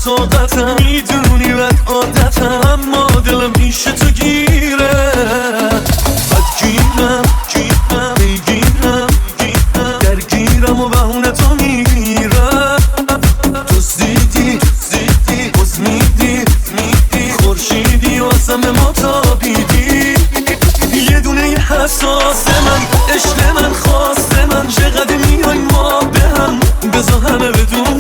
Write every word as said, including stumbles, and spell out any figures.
طاقتم، میدونی بد عادتم، اما دلم پیش تو گیره. بدگیرم گیرم میگیرم گیرم درگیرم و بهونه تو میگیرم. تو زیدی زیدی باز میدی میدی خورشیدی واسم ما تابیدی. یه دونه یه حساس من عشق من خواست من، چقدر میای ما به هم بذار همه بدون